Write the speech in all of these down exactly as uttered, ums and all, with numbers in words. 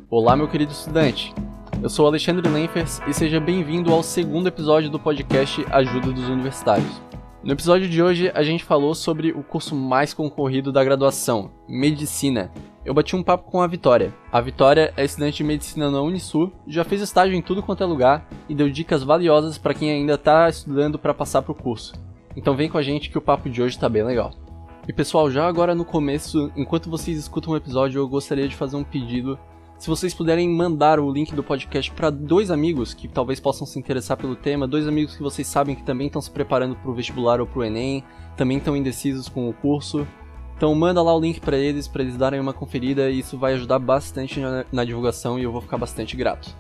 Olá, meu querido estudante. Eu sou Alexandre Lenfers e seja bem-vindo ao segundo episódio do podcast Ajuda dos Universitários. No episódio de hoje, a gente falou sobre o curso mais concorrido da graduação, Medicina. Eu bati um papo com a Vitória. A Vitória é estudante de Medicina na Unisul, já fez estágio em tudo quanto é lugar e deu dicas valiosas para quem ainda está estudando para passar para o curso. Então vem com a gente que o papo de hoje está bem legal. E pessoal, já agora no começo, enquanto vocês escutam o episódio, eu gostaria de fazer um pedido. Se vocês puderem mandar o link do podcast para dois amigos que talvez possam se interessar pelo tema, dois amigos que vocês sabem que também estão se preparando para o vestibular ou para o Enem, também estão indecisos com o curso, então manda lá o link para eles, para eles darem uma conferida, e isso vai ajudar bastante na, na divulgação e eu vou ficar bastante grato.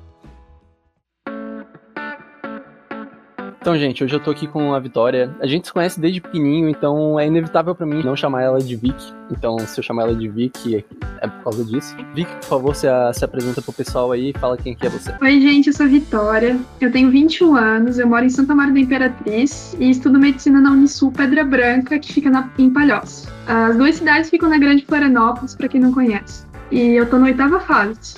Então, gente, hoje eu tô aqui com a Vitória. A gente se conhece desde pequenininho, então é inevitável pra mim não chamar ela de Vicky. Então, se eu chamar ela de Vicky, é por causa disso. Vicky, por favor, se, a, se apresenta pro pessoal aí e fala quem que é você. Oi, gente, eu sou a Vitória. Eu tenho vinte e um anos, eu moro em Santa Maria da Imperatriz e estudo medicina na Unisul Pedra Branca, que fica na, em Palhoça. As duas cidades ficam na Grande Florianópolis, pra quem não conhece. E eu tô na oitava fase.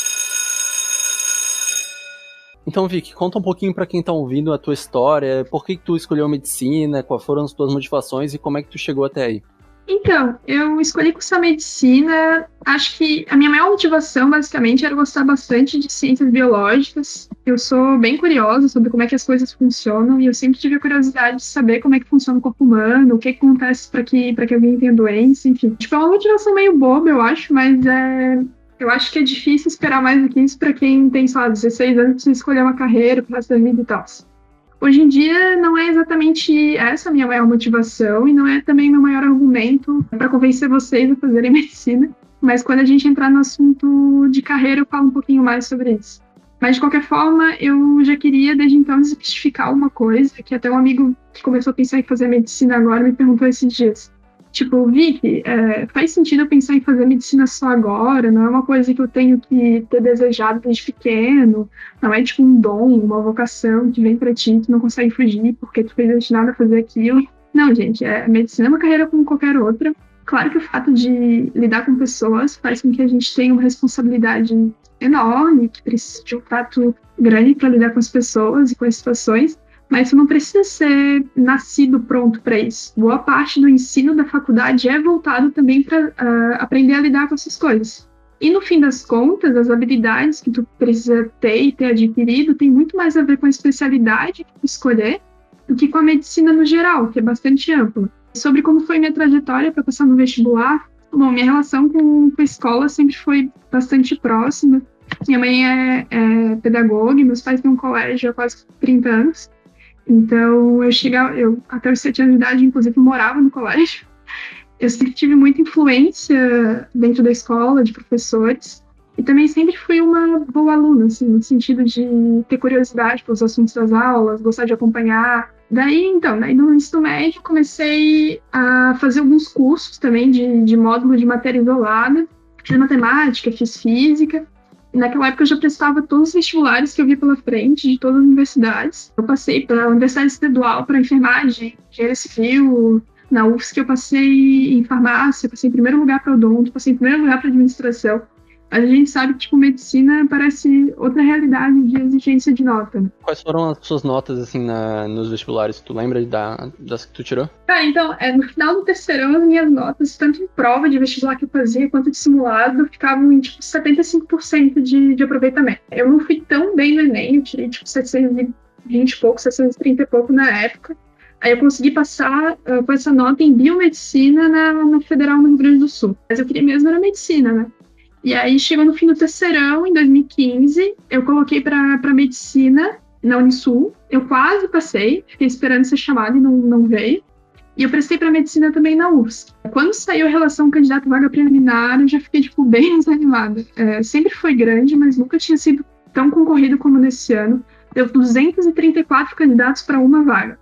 Então, Vicky, conta um pouquinho pra quem tá ouvindo a tua história, por que que tu escolheu medicina, quais foram as tuas motivações e como é que tu chegou até aí. Então, eu escolhi cursar medicina, acho que a minha maior motivação, basicamente, era gostar bastante de ciências biológicas. Eu sou bem curiosa sobre como é que as coisas funcionam e eu sempre tive a curiosidade de saber como é que funciona o corpo humano, o que acontece para que, para que alguém tenha doença, enfim. Tipo, é uma motivação meio boba, eu acho, mas é... eu acho que é difícil esperar mais do que isso para quem tem, sei lá, dezesseis anos e escolher uma carreira pro resto da vida e tal. Hoje em dia, não é exatamente essa a minha maior motivação e não é também meu maior argumento para convencer vocês a fazerem medicina, mas quando a gente entrar no assunto de carreira, eu falo um pouquinho mais sobre isso. Mas, de qualquer forma, eu já queria, desde então, desmistificar uma coisa, que até um amigo que começou a pensar em fazer medicina agora me perguntou esses dias. Tipo, Vicky, é, faz sentido eu pensar em fazer medicina só agora? Não é uma coisa que eu tenho que ter desejado desde pequeno? Não é tipo um dom, uma vocação que vem pra ti, tu não consegue fugir porque tu foi destinado a fazer aquilo? Não, gente, é, medicina é uma carreira como qualquer outra. Claro que o fato de lidar com pessoas faz com que a gente tenha uma responsabilidade enorme, que precisa de um trato grande para lidar com as pessoas e com as situações. Mas você não precisa ser nascido pronto para isso. Boa parte do ensino da faculdade é voltado também para uh, aprender a lidar com essas coisas. E no fim das contas, as habilidades que tu precisa ter e ter adquirido tem muito mais a ver com a especialidade que tu escolher do que com a medicina no geral, que é bastante ampla. Sobre como foi minha trajetória para passar no vestibular, bom, minha relação com, com a escola sempre foi bastante próxima. Minha mãe é, é pedagoga e meus pais têm um colégio há quase trinta anos. Então, eu chegava, eu até os sete anos de idade, inclusive, morava no colégio. Eu sempre tive muita influência dentro da escola, de professores. E também sempre fui uma boa aluna, assim, no sentido de ter curiosidade pelos assuntos das aulas, gostar de acompanhar. Daí, então, daí no ensino médio, comecei a fazer alguns cursos também de, de módulo de matéria isolada. Fiz matemática, fiz física. Naquela época eu já prestava todos os vestibulares que eu vi pela frente, de todas as universidades. Eu passei para a Universidade Estadual para enfermagem, engenharia civil. Na U F S C eu passei em farmácia, passei em primeiro lugar para odonto, passei em primeiro lugar para administração. Mas a gente sabe que, tipo, medicina parece outra realidade de exigência de nota, né? Quais foram as suas notas, assim, na, nos vestibulares? Tu lembra da, das que tu tirou? Cara, então, é, no final do terceirão, as minhas notas, tanto em prova de vestibular que eu fazia, quanto de simulado, ficavam em, tipo, setenta e cinco por cento de, de aproveitamento. Eu não fui tão bem no Enem, eu tirei, tipo, setecentos e vinte e pouco, setecentos e trinta e pouco na época. Aí eu consegui passar uh, com essa nota em biomedicina na, na Federal no Rio Grande do Sul. Mas eu queria mesmo era medicina, né? E aí, chegou no fim do terceirão, em dois mil e quinze, eu coloquei para medicina na Unisul. Eu quase passei, fiquei esperando ser chamada e não, não veio. E eu prestei para medicina também na U F S C. Quando saiu a relação candidato-vaga preliminar, eu já fiquei, tipo, bem desanimada. É, sempre foi grande, mas nunca tinha sido tão concorrido como nesse ano. Deu duzentos e trinta e quatro candidatos para uma vaga.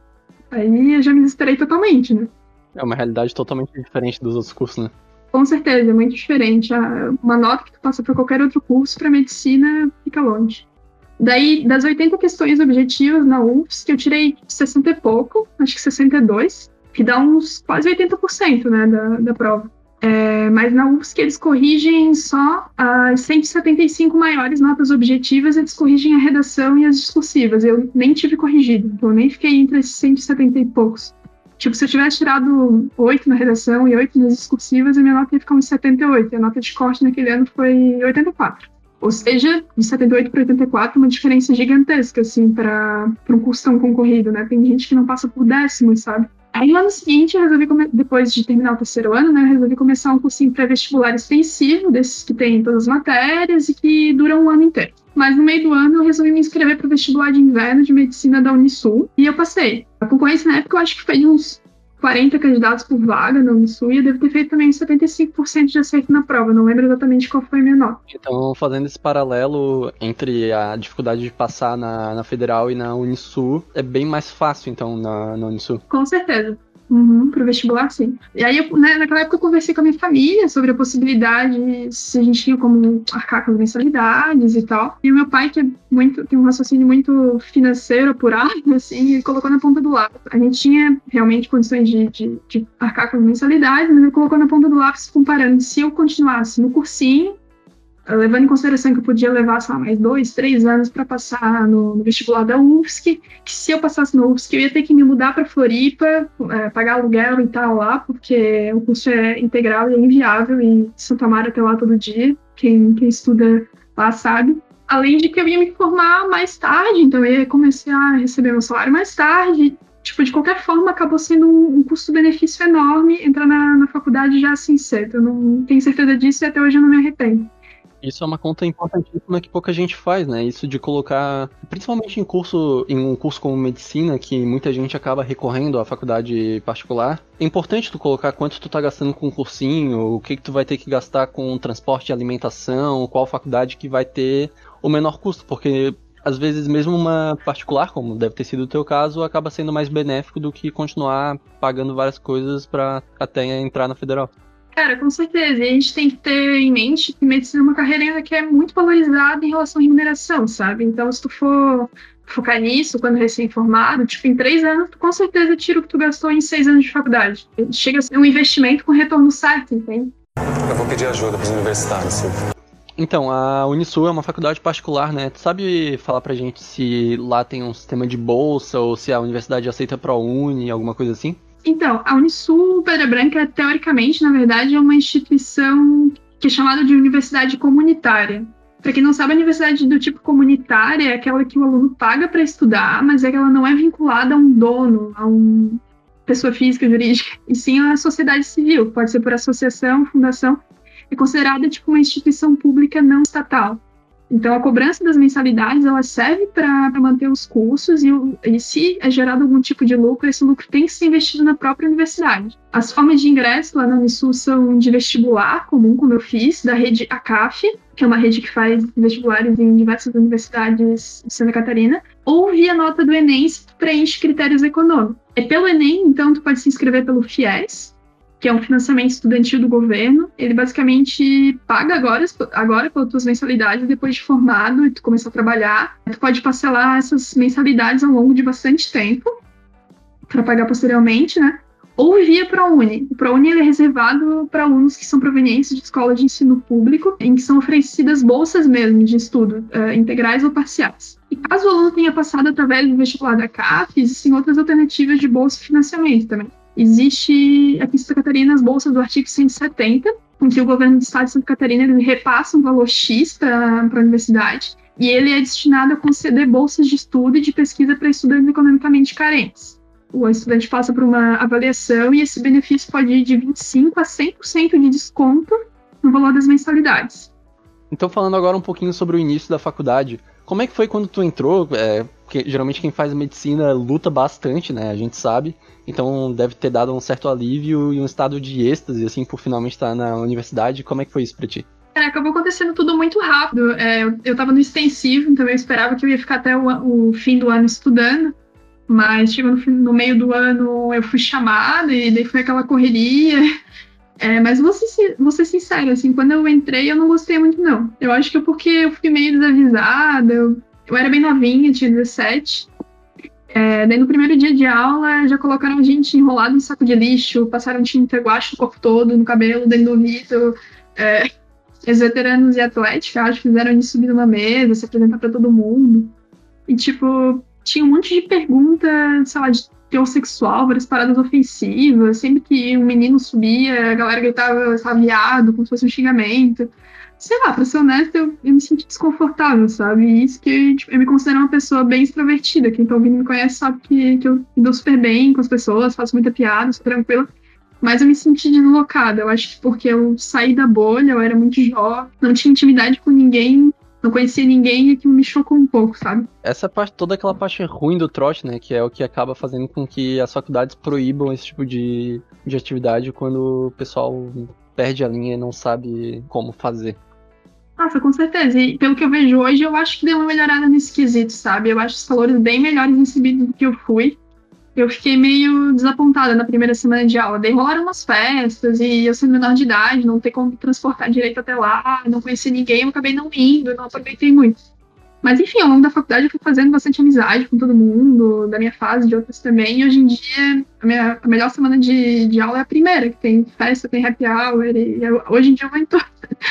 Aí eu já me desesperei totalmente, né? É uma realidade totalmente diferente dos outros cursos, né? Com certeza, é muito diferente. Uma nota que tu passa para qualquer outro curso, para medicina, fica longe. Daí, das oitenta questões objetivas na U F S C, eu tirei sessenta e pouco, acho que sessenta e dois, que dá uns quase oitenta por cento, né, da, da prova. É, É, mas na U F S C eles corrigem só as cento e setenta e cinco maiores notas objetivas, eles corrigem a redação e as discursivas. Eu nem tive corrigido, então eu nem fiquei entre esses cento e setenta e poucos. Tipo, se eu tivesse tirado oito na redação e oito nas discursivas, a minha nota ia ficar uns setenta e oito. E a nota de corte naquele ano foi oitenta e quatro. Ou seja, de setenta e oito para oitenta e quatro, uma diferença gigantesca, assim, para um curso tão concorrido, né? Tem gente que não passa por décimos, sabe? Aí no ano seguinte, eu resolvi, come... depois de terminar o terceiro ano, né, eu resolvi começar um cursinho pré-vestibular extensivo, desses que tem todas as matérias e que duram um ano inteiro. Mas no meio do ano, eu resolvi me inscrever para o vestibular de inverno de medicina da Unisul e eu passei. A concorrência na época, eu acho que foi de uns quarenta candidatos por vaga na Unisul e eu devo ter feito também uns setenta e cinco por cento de acerto na prova, não lembro exatamente qual foi a minha nota. Então, fazendo esse paralelo entre a dificuldade de passar na, na Federal e na Unisul, é bem mais fácil, então, na, na Unisul? Com certeza. Uhum, pro vestibular, sim. E aí, eu, né, naquela época, eu conversei com a minha família sobre a possibilidade, se a gente tinha como arcar com as mensalidades e tal. E o meu pai, que é muito, tem um raciocínio muito financeiro, apurado, assim, ele colocou na ponta do lápis. A gente tinha realmente condições de, de, de arcar com as mensalidades, mas ele colocou na ponta do lápis comparando se eu continuasse no cursinho, levando em consideração que eu podia levar, sei lá, mais dois, três anos para passar no, no vestibular da U F S C, que se eu passasse no U F S C, eu ia ter que me mudar para Floripa, é, pagar aluguel e tal lá, porque o curso é integral e é inviável, e Santa Mara até lá todo dia, quem, quem estuda lá sabe. Além de que eu ia me formar mais tarde, então eu ia começar a receber meu salário mais tarde. Tipo, de qualquer forma, acabou sendo um, um custo-benefício enorme entrar na, na faculdade já assim cedo. Eu não tenho certeza disso e até hoje eu não me arrependo. Isso é uma conta importantíssima que pouca gente faz, né? Isso de colocar, principalmente em curso, em um curso como medicina, que muita gente acaba recorrendo à faculdade particular. É importante tu colocar quanto tu tá gastando com o cursinho, o que que tu vai ter que gastar com transporte e alimentação, qual faculdade que vai ter o menor custo, porque às vezes mesmo uma particular, como deve ter sido o teu caso, acaba sendo mais benéfico do que continuar pagando várias coisas para até entrar na federal. Cara, com certeza. E a gente tem que ter em mente que medicina é uma carreira ainda que é muito valorizada em relação à remuneração, sabe? Então, se tu for focar nisso quando recém-formado, tipo, em três anos, tu com certeza tira o que tu gastou em seis anos de faculdade. Chega a ser um investimento com retorno certo, entende? Eu vou pedir ajuda para os universitários, Silvio. Então, a Unisul é uma faculdade particular, né? Tu sabe falar pra gente se lá tem um sistema de bolsa ou se a universidade aceita ProUni, alguma coisa assim? Então, a Unisul Pedra Branca, teoricamente, na verdade, é uma instituição que é chamada de universidade comunitária. Para quem não sabe, a universidade do tipo comunitária é aquela que o aluno paga para estudar, mas é que ela não é vinculada a um dono, a uma pessoa física, jurídica, e sim a sociedade civil, pode ser por associação, fundação, é considerada tipo uma instituição pública não estatal. Então, a cobrança das mensalidades, ela serve para manter os cursos e, e se é gerado algum tipo de lucro, esse lucro tem que ser investido na própria universidade. As formas de ingresso lá na Unisul são de vestibular comum, como eu fiz, da rede A C A F, que é uma rede que faz vestibulares em diversas universidades de Santa Catarina, ou via nota do Enem, se tu preenche critérios econômicos. É pelo Enem, então, tu pode se inscrever pelo FIES, que é um financiamento estudantil do governo. Ele basicamente paga agora, agora pelas tuas mensalidades, depois de formado e tu começar a trabalhar. Tu pode parcelar essas mensalidades ao longo de bastante tempo, para pagar posteriormente, né? Ou via ProUni. O ProUni ele é reservado para alunos que são provenientes de escola de ensino público, em que são oferecidas bolsas mesmo de estudo, uh, integrais ou parciais. E caso o aluno tenha passado através do vestibular da C A F, existem outras alternativas de bolsa e financiamento também. Existe aqui em Santa Catarina as bolsas do artigo cento e setenta, em que o governo do estado de Santa Catarina ele repassa um valor X para a universidade, e ele é destinado a conceder bolsas de estudo e de pesquisa para estudantes economicamente carentes. O estudante passa por uma avaliação e esse benefício pode ir de vinte e cinco por cento a cem por cento de desconto no valor das mensalidades. Então, falando agora um pouquinho sobre o início da faculdade, como é que foi quando tu entrou? É, porque geralmente quem faz medicina luta bastante, né? A gente sabe. Então deve ter dado um certo alívio e um estado de êxtase, assim, por finalmente estar na universidade. Como é que foi isso pra ti? É, acabou acontecendo tudo muito rápido. É, eu, eu tava no extensivo, então eu esperava que eu ia ficar até o, o fim do ano estudando. Mas chegou no, no meio do ano eu fui chamada e daí foi aquela correria. É, mas vou ser, vou ser sincera, assim, quando eu entrei eu não gostei muito, não. Eu acho que é porque eu fui meio desavisada, eu, eu era bem novinha, tinha dezessete. É, daí no primeiro dia de aula já colocaram a gente enrolado em saco de lixo, passaram tinta guache no corpo todo, no cabelo, dentro do ouvido. É, os veteranos e atlética, acho, fizeram a gente subir numa mesa, se apresentar pra todo mundo. E, tipo, tinha um monte de pergunta, sei lá, de teor sexual, várias paradas ofensivas. Sempre que um menino subia, a galera gritava, sabe, viado, como se fosse um xingamento. Sei lá, pra ser honesta, eu, eu me senti desconfortável, sabe? E isso que tipo, eu me considero uma pessoa bem extrovertida. Quem tá ouvindo me conhece sabe que, que eu me dou super bem com as pessoas, faço muita piada, sou tranquila. Mas eu me senti deslocada. Eu acho que porque eu saí da bolha, eu era muito jovem, não tinha intimidade com ninguém, não conhecia ninguém, e aquilo me chocou um pouco, sabe? Essa parte, toda aquela parte ruim do trote, né, que é o que acaba fazendo com que as faculdades proíbam esse tipo de, de atividade quando o pessoal perde a linha e não sabe como fazer. Nossa, com certeza. E pelo que eu vejo hoje, eu acho que deu uma melhorada nesse quesito, sabe? Eu acho os valores bem melhores recebidos do que eu fui. Eu fiquei meio desapontada na primeira semana de aula. Daí rolaram umas festas e eu sendo menor de idade, não ter como me transportar direito até lá, não conheci ninguém, eu acabei não indo, não aproveitei muito. Mas enfim, ao longo da faculdade eu fui fazendo bastante amizade com todo mundo, da minha fase, de outras também. E hoje em dia, a, minha, a melhor semana de, de aula é a primeira, que tem festa, tem happy hour, e eu, hoje em dia eu vou em todas.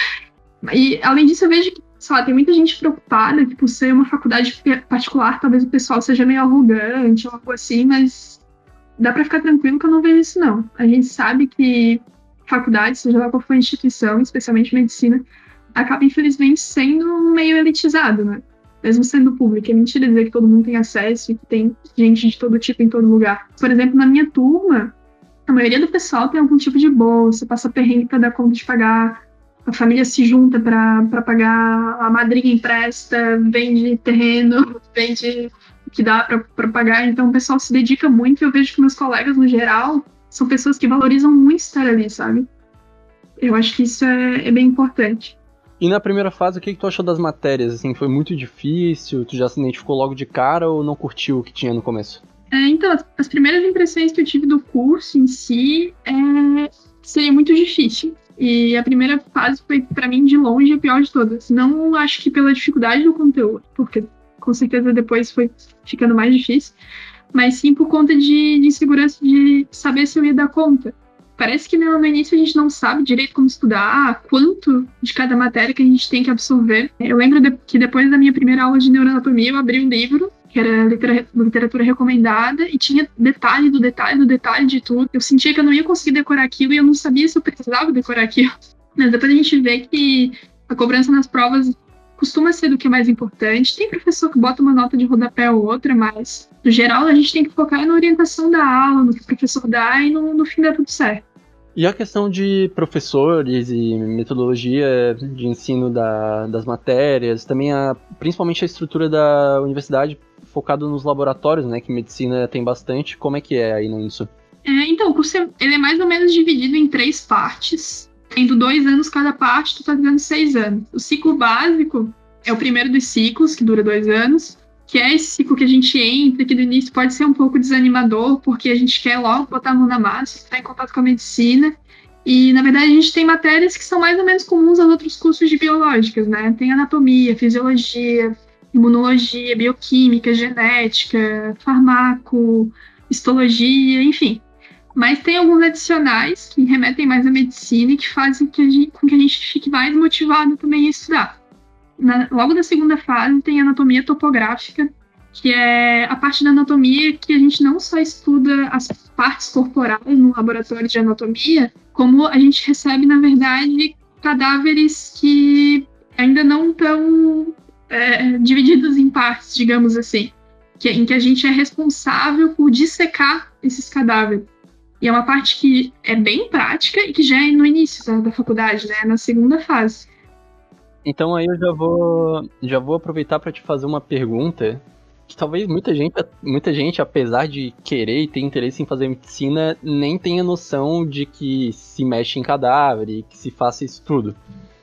E, além disso, eu vejo que, sei lá, tem muita gente preocupada que, por ser uma faculdade particular, talvez o pessoal seja meio arrogante ou algo assim, mas dá pra ficar tranquilo que eu não vejo isso, não. A gente sabe que faculdade, seja lá qual for a instituição, especialmente medicina, acaba, infelizmente, sendo meio elitizado, né? Mesmo sendo público. É mentira dizer que todo mundo tem acesso e que tem gente de todo tipo em todo lugar. Por exemplo, na minha turma, a maioria do pessoal tem algum tipo de bolsa, passa perrengue pra dar conta de pagar. A família se junta para pagar, a madrinha empresta, vende terreno, vende o que dá para pagar. Então o pessoal se dedica muito e eu vejo que meus colegas, no geral, são pessoas que valorizam muito estar ali, sabe? Eu acho que isso é, é bem importante. E na primeira fase, o que, que tu achou das matérias? Assim, foi muito difícil? Tu já se identificou logo de cara ou não curtiu o que tinha no começo? É, então, as, as primeiras impressões que eu tive do curso em si é, seria muito difícil. E a primeira fase foi, pra mim, de longe, a pior de todas. Não acho que pela dificuldade do conteúdo, porque com certeza depois foi ficando mais difícil, mas sim por conta de, de insegurança de saber se eu ia dar conta. Parece que no, no início a gente não sabe direito como estudar, quanto de cada matéria que a gente tem que absorver. Eu lembro de, que depois da minha primeira aula de neuroanatomia, eu abri um livro, que era litera, literatura recomendada, e tinha detalhe do detalhe do detalhe de tudo. Eu sentia que eu não ia conseguir decorar aquilo e eu não sabia se eu precisava decorar aquilo. Mas depois a gente vê que a cobrança nas provas costuma ser do que é mais importante. Tem professor que bota uma nota de rodapé ou outra, mas no geral a gente tem que focar na orientação da aula, no que o professor dá e no, no fim dá tudo certo. E a questão de professores e metodologia de ensino da, das matérias, também a, principalmente a estrutura da universidade focado nos laboratórios, né, que medicina tem bastante, como é que é aí nisso? É, então, o curso ele é mais ou menos dividido em três partes, tendo dois anos cada parte, totalizando seis anos. O ciclo básico é o primeiro dos ciclos, que dura dois anos, que é esse ciclo que a gente entra, que no início pode ser um pouco desanimador, porque a gente quer logo botar a mão na massa, estar em contato com a medicina. E, na verdade, a gente tem matérias que são mais ou menos comuns aos outros cursos de biológicas, né? Tem anatomia, fisiologia, imunologia, bioquímica, genética, farmaco, histologia, enfim. Mas tem alguns adicionais que remetem mais à medicina e que fazem que a gente, com que a gente fique mais motivado também a estudar. Na, logo na segunda fase tem anatomia topográfica, que é a parte da anatomia que a gente não só estuda as partes corporais no laboratório de anatomia, como a gente recebe, na verdade, cadáveres que ainda não estão é, divididos em partes, digamos assim, que, em que a gente é responsável por dissecar esses cadáveres. E é uma parte que é bem prática e que já é no início da, da faculdade, né, na segunda fase. Então aí eu já vou, já vou aproveitar para te fazer uma pergunta que talvez muita gente, muita gente, apesar de querer e ter interesse em fazer medicina, nem tenha noção de que se mexe em cadáver e que se faça isso tudo.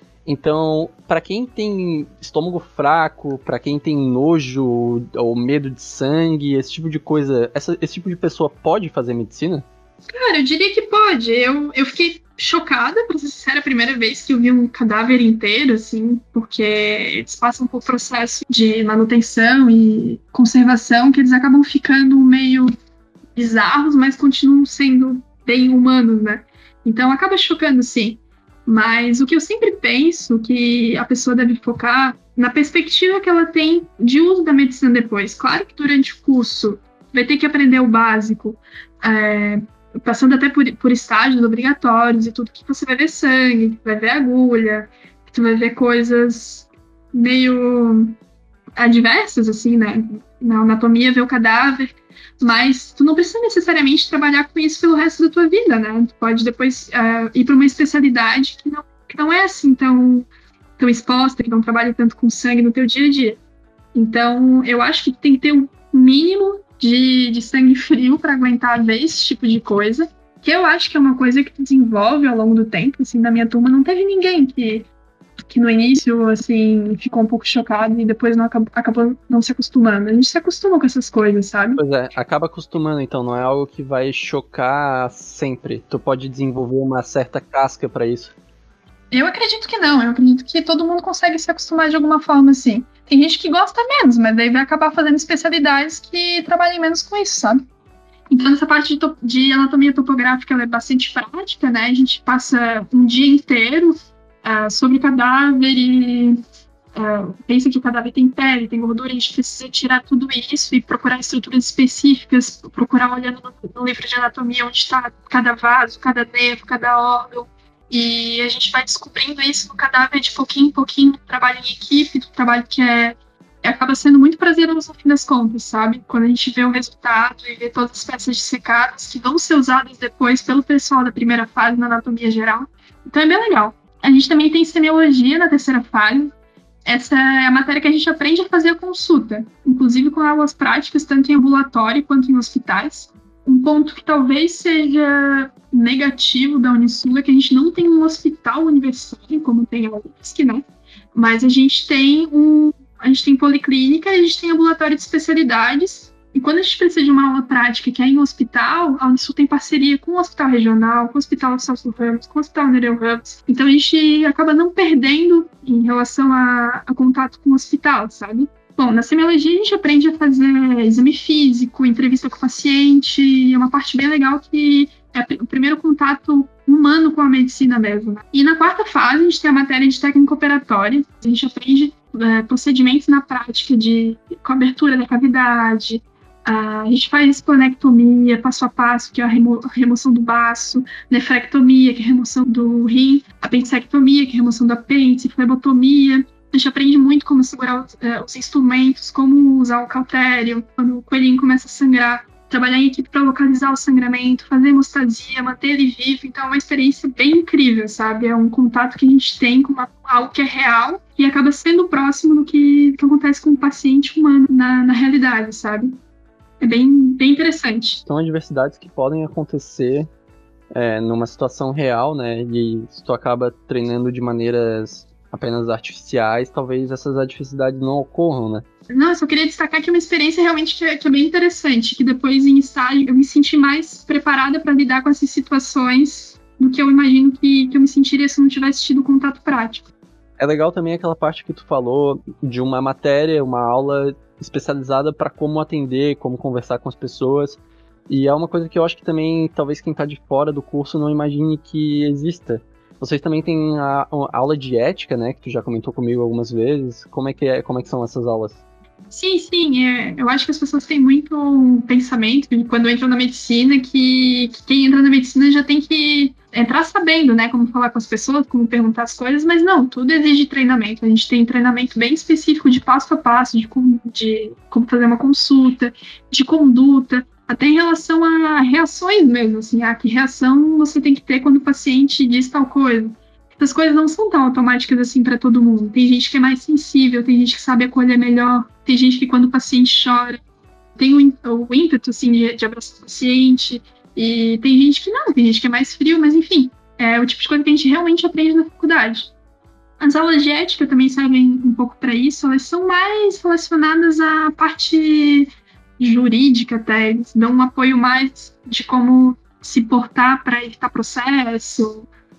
Então, para quem tem estômago fraco, para quem tem nojo ou medo de sangue, esse tipo de coisa, essa, esse tipo de pessoa pode fazer medicina? Cara, eu diria que pode. Eu, eu fiquei chocada, pra ser sincera, a primeira vez que eu vi um cadáver inteiro, assim, porque eles passam por processo de manutenção e conservação que eles acabam ficando meio bizarros, mas continuam sendo bem humanos, né? Então acaba chocando, sim. Mas o que eu sempre penso que a pessoa deve focar na perspectiva que ela tem de uso da medicina depois. Claro que durante o curso vai ter que aprender o básico, é, passando até por, por estágios obrigatórios e tudo, que você vai ver sangue, que vai ver agulha, que tu vai ver coisas meio adversas, assim, né? Na anatomia, ver o cadáver, mas tu não precisa necessariamente trabalhar com isso pelo resto da tua vida, né? Tu pode depois uh, ir para uma especialidade que não, que não é assim tão, tão exposta, que não trabalha tanto com sangue no teu dia a dia. Então, eu acho que tem que ter um mínimo de, de sangue frio para aguentar ver esse tipo de coisa, que eu acho que é uma coisa que tu desenvolve ao longo do tempo. Assim, na minha turma não teve ninguém que, que no início, assim, ficou um pouco chocado e depois não acabou, acabou não se acostumando. A gente se acostuma com essas coisas, sabe? Pois é, acaba acostumando, então, não é algo que vai chocar sempre. Tu pode desenvolver uma certa casca para isso. Eu acredito que não, eu acredito que todo mundo consegue se acostumar de alguma forma, assim. Tem gente que gosta menos, mas daí vai acabar fazendo especialidades que trabalhem menos com isso, sabe? Então, essa parte de, de anatomia topográfica ela é bastante prática, né? A gente passa um dia inteiro uh, sobre cadáver e uh, pensa que o cadáver tem pele, tem gordura, a gente precisa tirar tudo isso e procurar estruturas específicas, procurar olhando no, no livro de anatomia onde está cada vaso, cada nervo, cada órgão. E a gente vai descobrindo isso no cadáver de pouquinho em pouquinho, do trabalho em equipe, do trabalho que é, acaba sendo muito prazeroso no fim das contas, sabe? Quando a gente vê o resultado e vê todas as peças dissecadas que vão ser usadas depois pelo pessoal da primeira fase na anatomia geral. Então é bem legal. A gente também tem semiologia na terceira fase. Essa é a matéria que a gente aprende a fazer a consulta, inclusive com aulas práticas, tanto em ambulatório quanto em hospitais. Um ponto que talvez seja negativo da Unisul é que a gente não tem um hospital universitário, como tem a U F S C, né? Mas a gente tem um, a gente tem policlínica, a gente tem ambulatório de especialidades, e quando a gente precisa de uma aula prática que é em um hospital, a Unisul tem parceria com o Hospital Regional, com o Hospital Celso Ramos, com o Hospital Nereu Ramos. Então a gente acaba não perdendo em relação a, a contato com o hospital, sabe? Bom, na semiologia a gente aprende a fazer exame físico, entrevista com o paciente, é uma parte bem legal que é o primeiro contato humano com a medicina mesmo, né? E na quarta fase a gente tem a matéria de técnica operatória, a gente aprende é, procedimentos na prática de cobertura da cavidade, a gente faz esplenectomia passo a passo, que é a, remo- a remoção do baço, nefrectomia, que é a remoção do rim, apendicectomia, que é a remoção do apêndice, flebotomia. A gente aprende muito como segurar os, uh, os instrumentos, como usar o cautério, quando o coelhinho começa a sangrar, trabalhar em equipe para localizar o sangramento, fazer hemostasia, manter ele vivo. Então é uma experiência bem incrível, sabe? É um contato que a gente tem com uma, algo que é real e acaba sendo próximo do que, que acontece com o paciente humano na, na realidade, sabe? É bem, bem interessante. São adversidades que podem acontecer é, numa situação real, né? E se tu acaba treinando de maneiras apenas artificiais, talvez essas adversidades não ocorram, né? Não, eu só queria destacar que é uma experiência realmente que é, que é bem interessante, que depois em estágio eu me senti mais preparada para lidar com essas situações do que eu imagino que, que eu me sentiria se não tivesse tido contato prático. É legal também aquela parte que tu falou de uma matéria, uma aula especializada para como atender, como conversar com as pessoas, e é uma coisa que eu acho que também, talvez quem está de fora do curso não imagine que exista. Vocês também têm a, a aula de ética, né, que tu já comentou comigo algumas vezes. Como é que, é, como é que são essas aulas? Sim, sim. É, eu acho que as pessoas têm muito pensamento quando entram na medicina que, que quem entra na medicina já tem que entrar sabendo, né, como falar com as pessoas, como perguntar as coisas, mas não, tudo exige treinamento. A gente tem treinamento bem específico de passo a passo, de como, de como fazer uma consulta, de conduta, até em relação a reações mesmo, assim, ah, que reação você tem que ter quando o paciente diz tal coisa. Essas coisas não são tão automáticas assim para todo mundo. Tem gente que é mais sensível, tem gente que sabe acolher melhor, tem gente que quando o paciente chora tem o, o ímpeto assim, de, de abraçar o paciente, e tem gente que não, tem gente que é mais frio, mas enfim, é o tipo de coisa que a gente realmente aprende na faculdade. As aulas de ética também servem um pouco para isso, elas são mais relacionadas à parte jurídica até, eles dão um apoio mais de como se portar para evitar processo,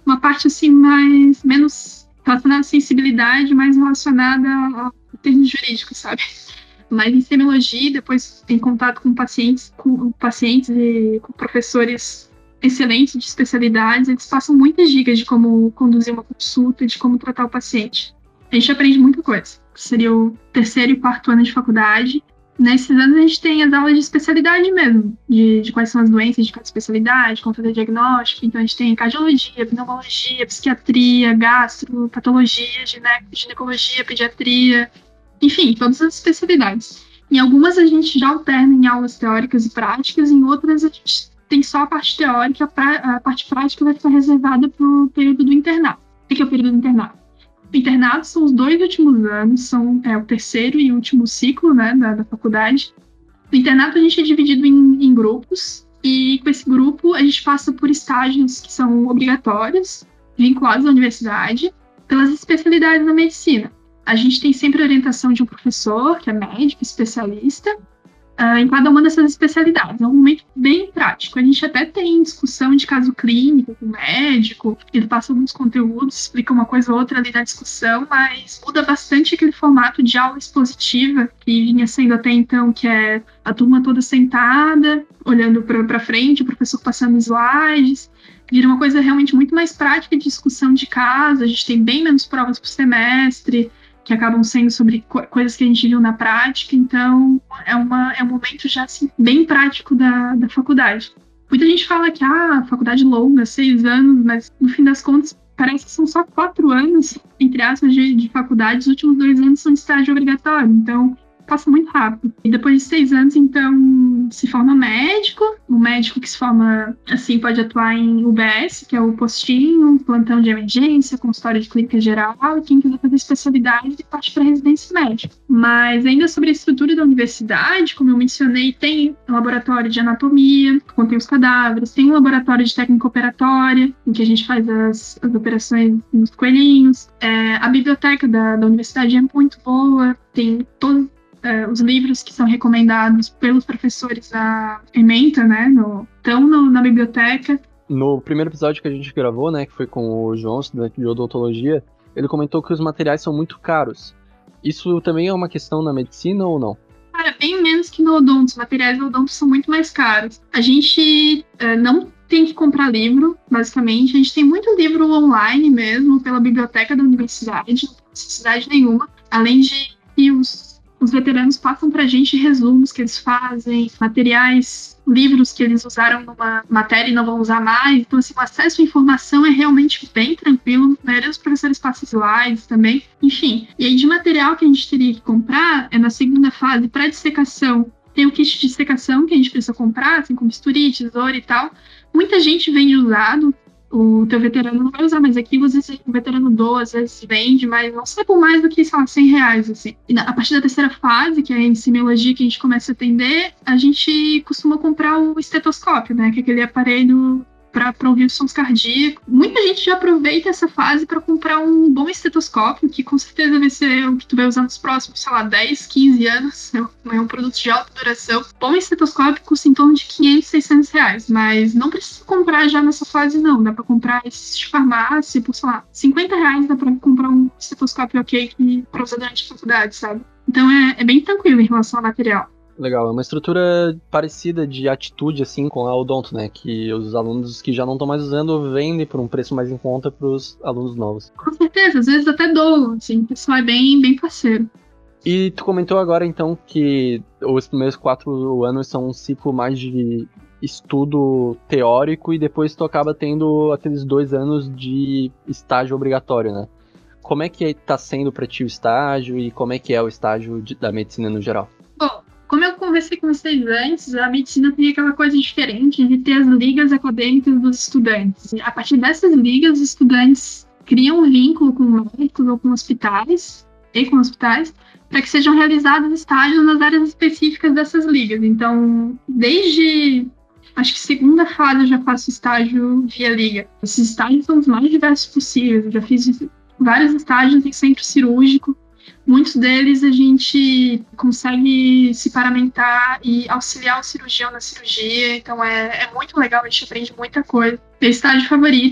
uma parte assim mais, menos relacionada à sensibilidade, mais relacionada a termos jurídicos, sabe? Mas em semiologia, depois em contato com pacientes, com pacientes e com professores excelentes de especialidades, eles passam muitas dicas de como conduzir uma consulta, de como tratar o paciente. A gente aprende muita coisa. Seria o terceiro e quarto ano de faculdade. Nesses anos a gente tem as aulas de especialidade mesmo, de, de quais são as doenças de cada especialidade, como fazer diagnóstico. Então a gente tem cardiologia, pneumologia, psiquiatria, gastro, patologia, gine, ginecologia, pediatria, enfim, todas as especialidades. Em algumas a gente já alterna em aulas teóricas e práticas, em outras a gente tem só a parte teórica, a parte prática vai ficar reservada para o período do internato. O que é o período do internato? O internato são os dois últimos anos, são é, o terceiro e último ciclo, né, da, da faculdade. No internato a gente é dividido em, em grupos, e com esse grupo a gente passa por estágios que são obrigatórios, vinculados à universidade, pelas especialidades da medicina. A gente tem sempre a orientação de um professor, que é médico, especialista, Uh, em cada uma dessas especialidades. É um momento bem prático. A gente até tem discussão de caso clínico com o médico, ele passa alguns conteúdos, explica uma coisa ou outra ali na discussão, mas muda bastante aquele formato de aula expositiva que vinha sendo até então, que é a turma toda sentada, olhando para frente, o professor passando slides. Vira uma coisa realmente muito mais prática de discussão de caso, a gente tem bem menos provas por semestre, que acabam sendo sobre co- coisas que a gente viu na prática, então é, uma, é um momento já assim, bem prático da, da faculdade. Muita gente fala que ah, a faculdade longa, seis anos, mas no fim das contas parece que são só quatro anos, entre aspas, de, de faculdade, os últimos dois anos são de estágio obrigatório, então passa muito rápido. E depois de seis anos, então, se forma médico. O médico que se forma, assim, pode atuar em U B S, que é o postinho, plantão de emergência, consultório de clínica geral, e quem quiser fazer especialidade parte para residência médica. Mas ainda sobre a estrutura da universidade, como eu mencionei, tem um laboratório de anatomia, que contém os cadáveres, tem um laboratório de técnica operatória, em que a gente faz as, as operações nos coelhinhos. É, a biblioteca da, da universidade é muito boa, tem todos Uh, os livros que são recomendados pelos professores da ementa, né, no, estão no, na biblioteca. No primeiro episódio que a gente gravou, né, que foi com o João, estudante de odontologia, ele comentou que os materiais são muito caros. Isso também é uma questão na medicina ou não? Cara, bem menos que no odonto. Os materiais do odonto são muito mais caros. A gente uh, não tem que comprar livro, basicamente. A gente tem muito livro online mesmo, pela biblioteca da universidade, não tem necessidade nenhuma. Além de que os Os veteranos passam para a gente resumos que eles fazem, materiais, livros que eles usaram numa matéria e não vão usar mais. Então, assim, o acesso à informação é realmente bem tranquilo. A maioria dos professores passa slides também. Enfim, e aí de material que a gente teria que comprar é na segunda fase, para dissecação. Tem o kit de dissecação que a gente precisa comprar, assim, com bisturi, tesoura e tal. Muita gente vende usado. O teu veterano não vai usar mais aquilo, às vezes o veterano doa, às vezes vende, mas não sai por mais do que, sei lá, cem reais, assim. E na, a partir da terceira fase, que é em semiologia que a gente começa a atender, a gente costuma comprar o estetoscópio, né, que é aquele aparelho para ouvir os sons cardíacos. Muita gente já aproveita essa fase para comprar um bom estetoscópio, que com certeza vai ser o que tu vai usar nos próximos, sei lá, dez, quinze anos. É um produto de alta duração. Bom estetoscópio custa em torno de quinhentos, seiscentos reais, mas não precisa comprar já nessa fase, não. Dá para comprar esses de farmácia por, sei lá, cinquenta reais dá para comprar um estetoscópio ok para usar durante a faculdade, sabe? Então é, é bem tranquilo em relação ao material. Legal, é uma estrutura parecida de atitude, assim, com a odonto, né? Que os alunos que já não estão mais usando vendem por um preço mais em conta para os alunos novos. Com certeza, às vezes até doam, assim, o pessoal é bem, bem parceiro. E tu comentou agora, então, que os primeiros quatro anos são um ciclo mais de estudo teórico e depois tu acaba tendo aqueles dois anos de estágio obrigatório, né? Como é que tá sendo para ti o estágio e como é que é o estágio de, da medicina no geral? Bom, como eu conversei com vocês antes, a medicina tem aquela coisa diferente de ter as ligas acadêmicas dos estudantes. A partir dessas ligas, os estudantes criam um vínculo com médicos ou com hospitais, e com hospitais, para que sejam realizados estágios nas áreas específicas dessas ligas. Então, desde, acho que segunda fase eu já faço estágio via liga. Esses estágios são os mais diversos possíveis. Eu já fiz vários estágios em centro cirúrgico. Muitos deles a gente consegue se paramentar e auxiliar o cirurgião na cirurgia, então é, é muito legal, a gente aprende muita coisa. Meu estágio favorito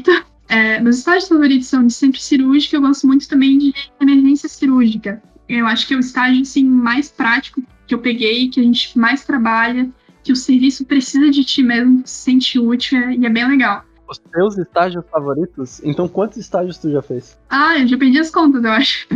É, meus estágios favoritos são de centro cirúrgico, eu gosto muito também de emergência cirúrgica. Eu acho que é o estágio assim, mais prático que eu peguei, que a gente mais trabalha, que o serviço precisa de ti mesmo, se sente útil e é bem legal. Os teus estágios favoritos? Então quantos estágios tu já fez? Ah, eu já perdi as contas, eu acho.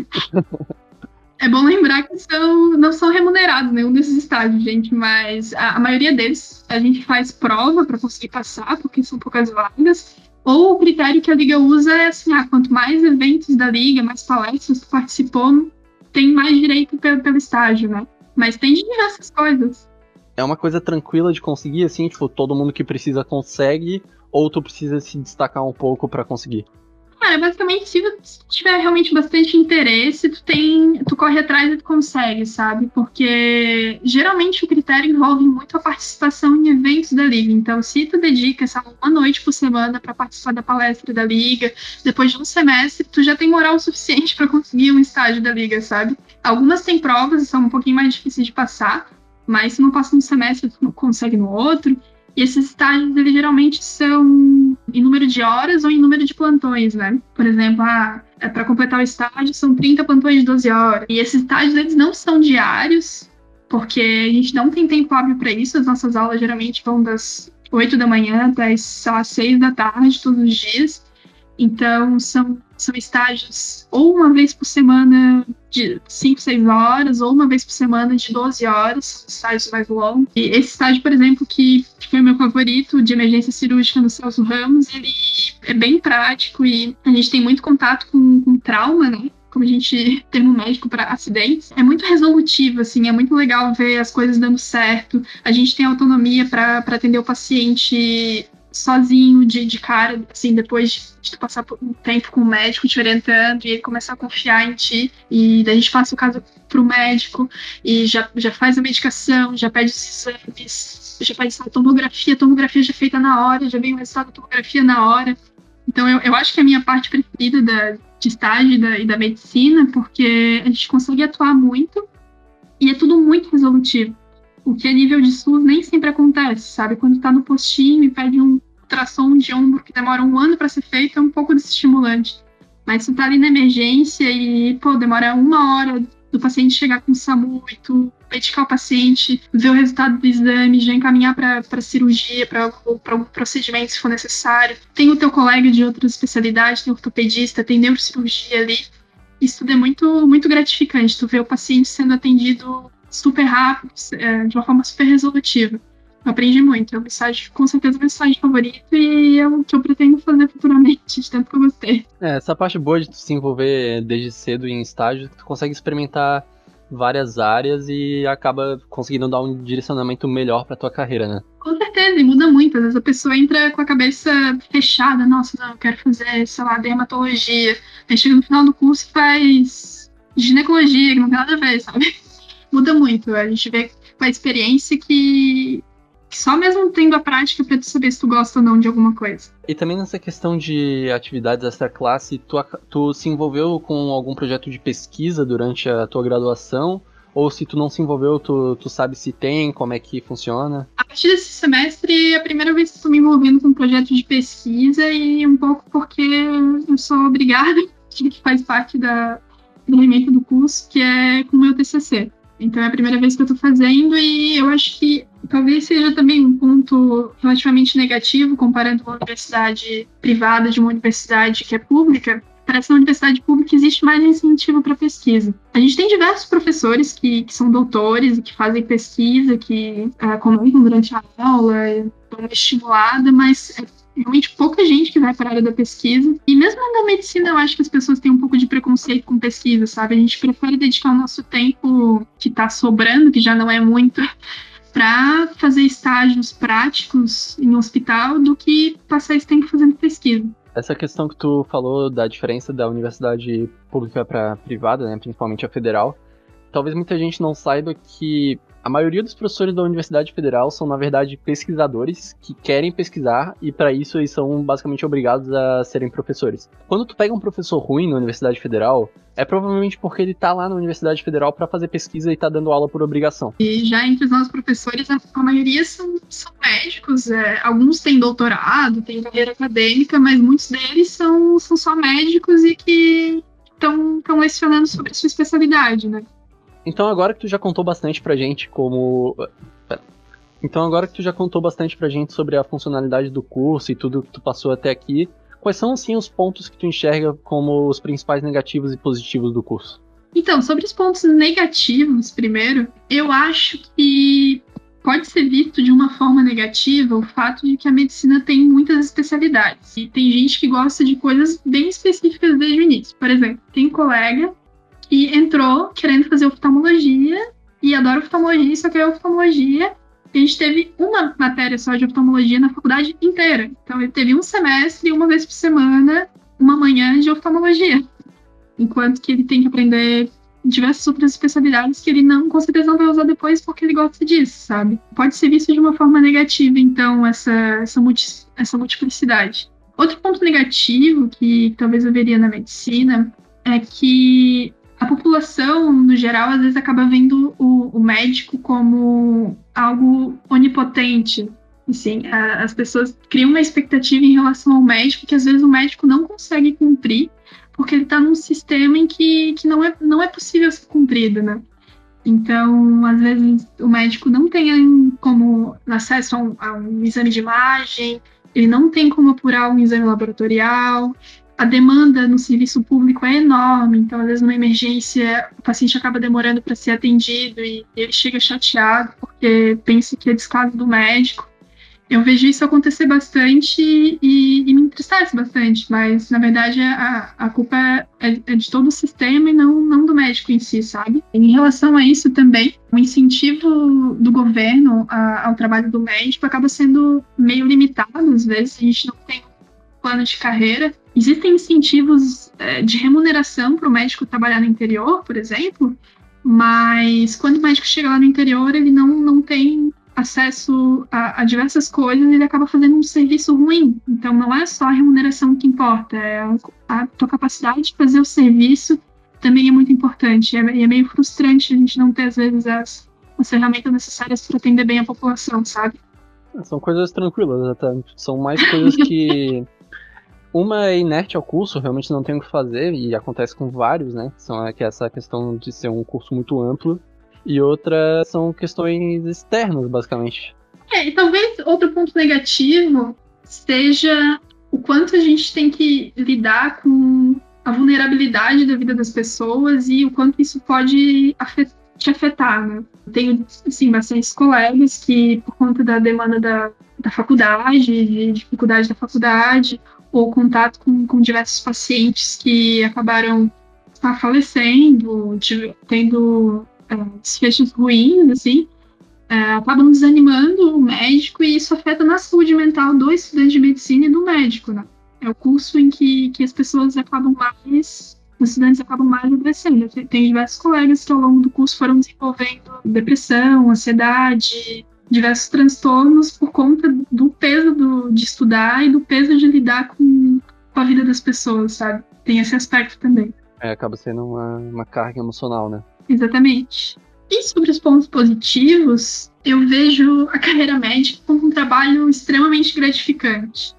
É bom lembrar que são, não são remunerados nenhum desses estágios, gente, mas a, a maioria deles a gente faz prova para conseguir passar, porque são poucas vagas. Ou o critério que a Liga usa é assim, ah, quanto mais eventos da Liga, mais palestras tu participou, tem mais direito pelo, pelo estágio, né? Mas tem diversas coisas. É uma coisa tranquila de conseguir, assim, tipo, todo mundo que precisa consegue, ou tu precisa se destacar um pouco pra conseguir? Cara, basicamente, se tu tiver realmente bastante interesse, tu tem, tu corre atrás e tu consegue, sabe? Porque geralmente o critério envolve muito a participação em eventos da Liga. Então, se tu dedica essa uma noite por semana para participar da palestra da Liga, depois de um semestre, tu já tem moral suficiente para conseguir um estágio da Liga, sabe? Algumas têm provas e são um pouquinho mais difíceis de passar, mas se não passa no semestre, tu não consegue no outro. E esses estágios, eles geralmente são em número de horas ou em número de plantões, né? Por exemplo, ah, é para completar o estágio são trinta plantões de doze horas. E esses estágios, eles não são diários, porque a gente não tem tempo hábil para isso. As nossas aulas geralmente vão das oito da manhã até, sei lá, seis da tarde, todos os dias. Então, são, são estágios ou uma vez por semana de cinco, seis horas, ou uma vez por semana de doze horas, estágios mais longos. E esse estágio, por exemplo, que foi o meu favorito, de emergência cirúrgica no Celso Ramos, ele é bem prático e a gente tem muito contato com, com trauma, né? Como a gente termo médico para acidentes. É muito resolutivo, assim, é muito legal ver as coisas dando certo. A gente tem autonomia para atender o paciente sozinho, de, de cara, assim, depois de tu passar por um tempo com o médico te orientando e ele começar a confiar em ti, e daí a gente passa o caso pro médico e já, já faz a medicação, já pede os exames, já pede a tomografia, a tomografia já é feita na hora, já vem o resultado da tomografia na hora. Então eu, eu acho que é a minha parte preferida da, de estágio e da, e da medicina, porque a gente consegue atuar muito e é tudo muito resolutivo. O que a nível de SUS nem sempre acontece, sabe? Quando tá no postinho e pede um ultrassom de ombro que demora um ano para ser feito, é um pouco desestimulante. Mas se tá ali na emergência e, pô, demora uma hora do paciente chegar com o SAMU e tu medicar o paciente, ver o resultado do exame, já encaminhar para cirurgia, para algum procedimento se for necessário. Tem o teu colega de outra especialidade, tem ortopedista, tem neurocirurgia ali. Isso tudo é muito, muito gratificante, tu vê o paciente sendo atendido super rápido, de uma forma super resolutiva. Eu aprendi muito, é uma mensagem, com certeza, meu mensagem favorito e é o que eu pretendo fazer futuramente, de tanto que eu gostei. É, essa parte boa de tu se envolver desde cedo em estágio, tu consegue experimentar várias áreas e acaba conseguindo dar um direcionamento melhor pra tua carreira, né? Com certeza, e muda muito. Às vezes a pessoa entra com a cabeça fechada, nossa, não, eu quero fazer, sei lá, dermatologia. Aí chega no final do curso e faz ginecologia, que não tem nada a ver, sabe? Muda muito. A gente vê com a experiência que, que só mesmo tendo a prática pra tu saber se tu gosta ou não de alguma coisa. E também nessa questão de atividades extra-classe, tu, tu se envolveu com algum projeto de pesquisa durante a tua graduação? Ou se tu não se envolveu, tu, tu sabe se tem, como é que funciona? A partir desse semestre, é a primeira vez que estou me envolvendo com um projeto de pesquisa e um pouco porque eu sou obrigada, que faz parte da, do elemento do curso, que é com o meu T C C. Então é a primeira vez que eu estou fazendo e eu acho que talvez seja também um ponto relativamente negativo comparando uma universidade privada de uma universidade que é pública. Parece que na universidade pública existe mais incentivo para pesquisa. A gente tem diversos professores que, que são doutores e que fazem pesquisa, que uh, comentam durante a aula, dão uma estimulada, mas é realmente pouca gente que vai para a área da pesquisa. E mesmo na medicina, eu acho que as pessoas têm um pouco de preconceito com pesquisa, sabe? A gente prefere dedicar o nosso tempo que está sobrando, que já não é muito, para fazer estágios práticos em um hospital do que passar esse tempo fazendo pesquisa. Essa questão que tu falou da diferença da universidade pública para privada, né, principalmente a federal, talvez muita gente não saiba que A maioria dos professores da Universidade Federal são, na verdade, pesquisadores que querem pesquisar e, para isso, eles são basicamente obrigados a serem professores. Quando tu pega um professor ruim na Universidade Federal, é provavelmente porque ele tá lá na Universidade Federal para fazer pesquisa e tá dando aula por obrigação. E já entre os nossos professores, a, a maioria são, são médicos, é, alguns têm doutorado, têm carreira acadêmica, mas muitos deles são, são só médicos e que estão lecionando sobre a sua especialidade, né? Então agora que tu já contou bastante pra gente como... Então agora que tu já contou bastante pra gente sobre a funcionalidade do curso e tudo que tu passou até aqui, quais são, assim, os pontos que tu enxerga como os principais negativos e positivos do curso? Então, sobre os pontos negativos, primeiro, eu acho que pode ser visto de uma forma negativa o fato de que a medicina tem muitas especialidades. E tem gente que gosta de coisas bem específicas desde o início. Por exemplo, tem um colega que entrou querendo fazer oftalmologia e adora oftalmologia, só quer oftalmologia. A gente teve uma matéria só de oftalmologia na faculdade inteira. Então, ele teve um semestre, uma vez por semana, uma manhã de oftalmologia. Enquanto que ele tem que aprender diversas outras especialidades que ele não, com certeza não vai usar depois porque ele gosta disso, sabe? Pode ser visto de uma forma negativa, então, essa, essa, multi, essa multiplicidade. Outro ponto negativo que talvez eu veria na medicina é que a população, no geral, às vezes acaba vendo o, o médico como algo onipotente. Assim, a, as pessoas criam uma expectativa em relação ao médico que às vezes o médico não consegue cumprir porque ele está num sistema em que, que não, é, não é possível ser cumprido, né? Então, às vezes, o médico não tem como acesso a um, a um exame de imagem, ele não tem como apurar um exame laboratorial, a demanda no serviço público é enorme, então, às vezes, numa emergência, o paciente acaba demorando para ser atendido e ele chega chateado porque pensa que é descaso do médico. Eu vejo isso acontecer bastante e, e me entristece bastante, mas, na verdade, a, a culpa é, é de todo o sistema e não, não do médico em si, sabe? Em relação a isso também, o incentivo do governo a, ao trabalho do médico acaba sendo meio limitado, às vezes a gente não tem um plano de carreira. Existem incentivos é, de remuneração para o médico trabalhar no interior, por exemplo, mas quando o médico chega lá no interior, ele não, não tem acesso a, a diversas coisas e ele acaba fazendo um serviço ruim. Então, não é só a remuneração que importa, é a, a tua capacidade de fazer o serviço também é muito importante. É, é meio frustrante a gente não ter, às vezes, as, as ferramentas necessárias para atender bem a população, sabe? São coisas tranquilas, até. São mais coisas que... Uma é inerte ao curso, realmente não tem o que fazer, e acontece com vários, né? São que é essa questão de ser um curso muito amplo. E outra são questões externas, basicamente. É, e talvez outro ponto negativo seja o quanto a gente tem que lidar com a vulnerabilidade da vida das pessoas e o quanto isso pode afet- te afetar, né? Tenho, assim, bastantes colegas que, por conta da demanda da, da faculdade, de dificuldade da faculdade, ou contato com, com diversos pacientes que acabaram ah, falecendo, de, tendo... desfechos ruins, assim, é, acabam desanimando o médico e isso afeta na saúde mental do estudante de medicina e do médico, né? É o curso em que, que as pessoas acabam mais, os estudantes acabam mais adoecendo. Tem diversos colegas que ao longo do curso foram desenvolvendo depressão, ansiedade, diversos transtornos por conta do peso do, de estudar e do peso de lidar com, com a vida das pessoas, sabe? Tem esse aspecto também. É, acaba sendo uma, uma carga emocional, né? Exatamente. E sobre os pontos positivos, eu vejo a carreira médica como um trabalho extremamente gratificante.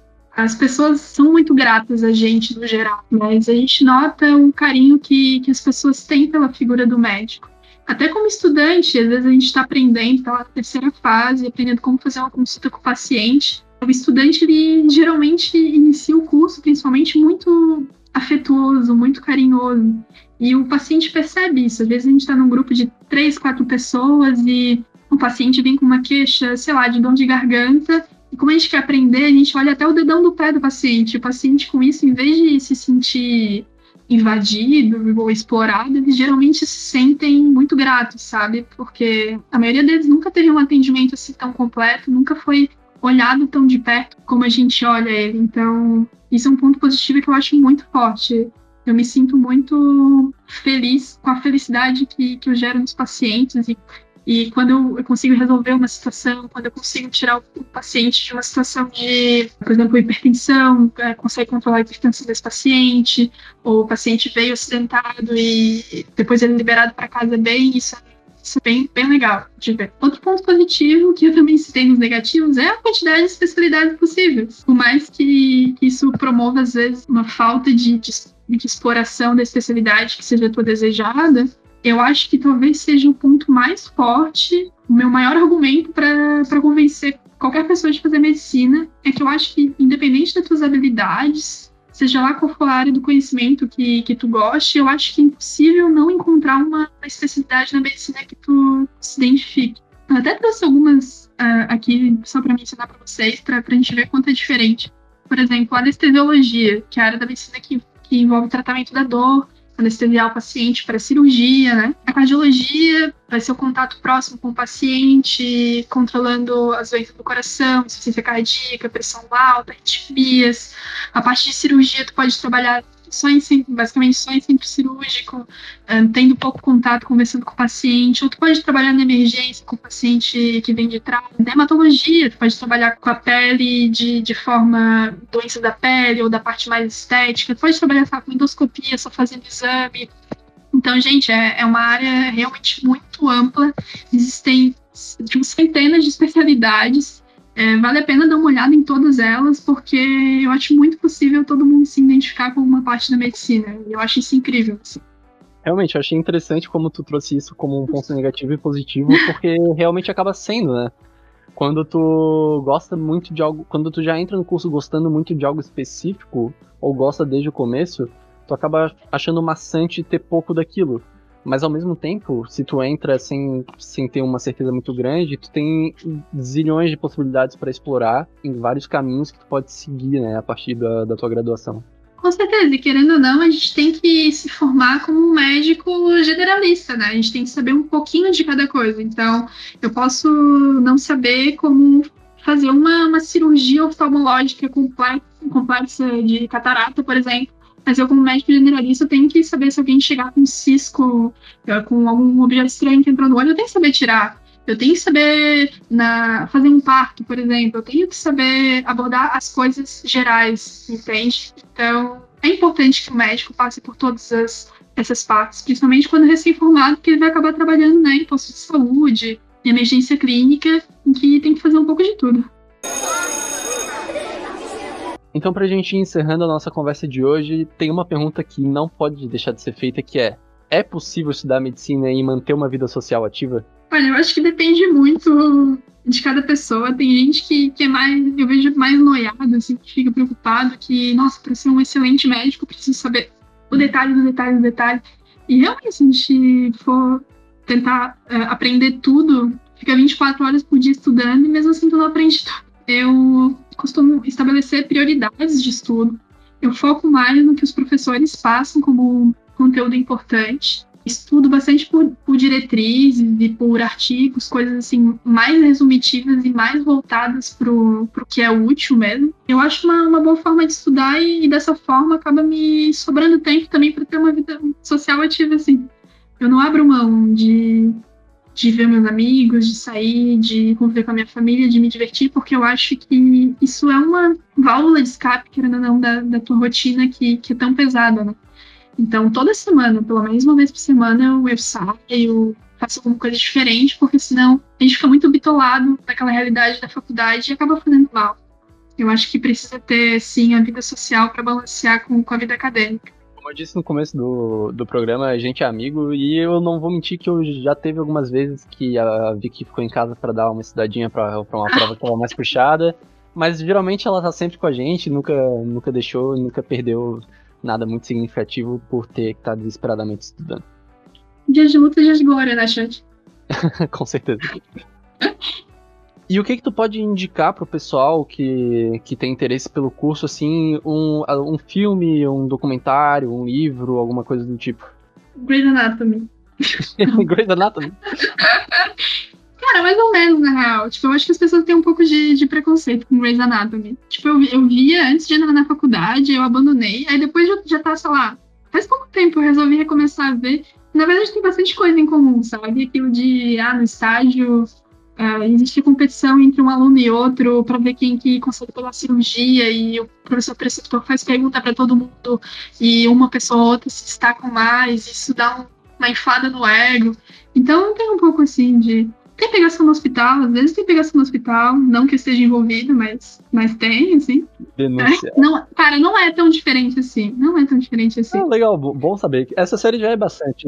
As pessoas são muito gratas a gente, no geral, mas a gente nota o carinho que, que as pessoas têm pela figura do médico. Até como estudante, às vezes a gente está aprendendo, está na terceira fase, aprendendo como fazer uma consulta com o paciente. O estudante, ele geralmente inicia o curso, principalmente, muito afetuoso, muito carinhoso. E o paciente percebe isso. Às vezes a gente está num grupo de três, quatro pessoas e o paciente vem com uma queixa, sei lá, de dor de garganta. E como a gente quer aprender, a gente olha até o dedão do pé do paciente. O paciente, com isso, em vez de se sentir invadido ou explorado, eles geralmente se sentem muito gratos, sabe? Porque a maioria deles nunca teve um atendimento assim tão completo, nunca foi olhado tão de perto como a gente olha ele. Então, isso é um ponto positivo que eu acho muito forte. Eu me sinto muito feliz com a felicidade que, que eu gero nos pacientes e E quando eu, eu consigo resolver uma situação, quando eu consigo tirar o, o paciente de uma situação de, por exemplo, hipertensão, é, consegue controlar a hipertensão desse paciente, ou o paciente veio acidentado e depois ele é liberado para casa bem, isso, isso é bem, bem legal de ver. Outro ponto positivo, que eu também citei nos negativos, é a quantidade de especialidades possíveis. Por mais que, que isso promova, às vezes, uma falta de, de, de exploração da especialidade que seja a tua desejada, eu acho que talvez seja o ponto mais forte, o meu maior argumento para convencer qualquer pessoa de fazer medicina, é que eu acho que, independente das tuas habilidades, seja lá qual for a área do conhecimento que, que tu goste, eu acho que é impossível não encontrar uma especialidade na medicina que tu se identifique. Eu até trouxe algumas uh, aqui, só para mencionar para vocês, para a gente ver quanto é diferente. Por exemplo, a anestesiologia, que é a área da medicina que, que envolve o tratamento da dor, anestesiar o paciente para cirurgia, né? A cardiologia vai ser o contato próximo com o paciente, controlando as doenças do coração, insuficiência cardíaca, pressão alta, arritmias. A parte de cirurgia, tu pode trabalhar só em, basicamente só em centro cirúrgico, um, tendo pouco contato, conversando com o paciente, ou tu pode trabalhar na emergência com o paciente que vem de trás. Dermatologia, tu pode trabalhar com a pele de, de forma, doenças da pele ou da parte mais estética, tu pode trabalhar sabe, com endoscopia, só fazendo exame. Então, gente, é, é uma área realmente muito ampla, existem tipo, centenas de especialidades. É, vale a pena dar uma olhada em todas elas, porque eu acho muito possível todo mundo se identificar com uma parte da medicina. E eu acho isso incrível. Assim. Realmente, eu achei interessante como tu trouxe isso como um ponto negativo e positivo, porque realmente acaba sendo, né? Quando tu gosta muito de algo, quando tu já entra no curso gostando muito de algo específico, ou gosta desde o começo, tu acaba achando maçante ter pouco daquilo. Mas ao mesmo tempo, se tu entra sem, sem ter uma certeza muito grande, tu tem zilhões de possibilidades para explorar em vários caminhos que tu pode seguir, né, a partir da, da tua graduação. Com certeza, e querendo ou não, a gente tem que se formar como um médico generalista, né? A gente tem que saber um pouquinho de cada coisa. Então, eu posso não saber como fazer uma, uma cirurgia oftalmológica complexa, complexa de catarata, por exemplo. Mas eu, como médico generalista, tenho que saber se alguém chegar com um cisco, com algum objeto estranho que entrou no olho, eu tenho que saber tirar. Eu tenho que saber na, fazer um parto, por exemplo. Eu tenho que saber abordar as coisas gerais, entende? Então, é importante que o médico passe por todas as, essas partes, principalmente quando recém-formado, porque ele vai acabar trabalhando né, em posto de saúde, em emergência clínica, em que tem que fazer um pouco de tudo. Então, pra gente ir encerrando a nossa conversa de hoje, tem uma pergunta que não pode deixar de ser feita, que é: é possível estudar medicina e manter uma vida social ativa? Olha, eu acho que depende muito de cada pessoa. Tem gente que, que é mais, eu vejo mais noiado, assim, que fica preocupado, que, nossa, para ser um excelente médico, eu preciso saber o detalhe do detalhe do detalhe. E realmente, se a gente for tentar uh, aprender tudo, fica vinte e quatro horas por dia estudando e mesmo assim tu não aprende tudo. Eu costumo estabelecer prioridades de estudo. Eu foco mais no que os professores passam como conteúdo importante. Estudo bastante por, por diretrizes e por artigos, coisas assim mais resumitivas e mais voltadas para o que é útil mesmo. Eu acho uma, uma boa forma de estudar e, e dessa forma acaba me sobrando tempo também para ter uma vida social ativa assim. Eu não abro mão de de ver meus amigos, de sair, de conviver com a minha família, de me divertir, porque eu acho que isso é uma válvula de escape, querendo ou não, da, da tua rotina que, que é tão pesada, né? Então, toda semana, pelo menos uma vez por semana, eu, eu saio, faço alguma coisa diferente, porque senão a gente fica muito bitolado naquela realidade da faculdade e acaba fazendo mal. Eu acho que precisa ter, sim, a vida social para balancear com, com a vida acadêmica. Como eu disse no começo do, do programa, a gente é amigo e eu não vou mentir que eu já teve algumas vezes que a Vicky ficou em casa pra dar uma estudadinha pra, pra uma prova que tava mais puxada, mas geralmente ela tá sempre com a gente, nunca, nunca deixou, nunca perdeu nada muito significativo por ter que estar desesperadamente estudando. Dias de luta e dias de glória, né, Chad? Com certeza. E o que que tu pode indicar pro pessoal que, que tem interesse pelo curso, assim, um, um filme, um documentário, um livro, alguma coisa do tipo? Grey's Anatomy. Grey's Anatomy? Cara, mais ou menos, na real. Tipo, eu acho que as pessoas têm um pouco de, de preconceito com Grey's Anatomy. Tipo, eu, eu via antes de entrar na faculdade, eu abandonei, aí depois já, já tá, sei lá, faz pouco tempo eu resolvi recomeçar a ver. Na verdade, tem bastante coisa em comum, sabe? Aquilo de, ah, no estágio, uh, existe competição entre um aluno e outro para ver quem que consegue pegar cirurgia, e o professor preceptor faz pergunta para todo mundo e uma pessoa ou outra se destaca mais, isso dá um, uma inflada no ego. Então, tem um pouco assim de... Tem pegação no hospital, às vezes tem pegação no hospital, não que eu esteja envolvido, mas, mas tem, assim. Denúncia. É, não, cara, não é tão diferente assim. Não é tão diferente assim. Ah, legal, bom saber. Essa série já é bastante,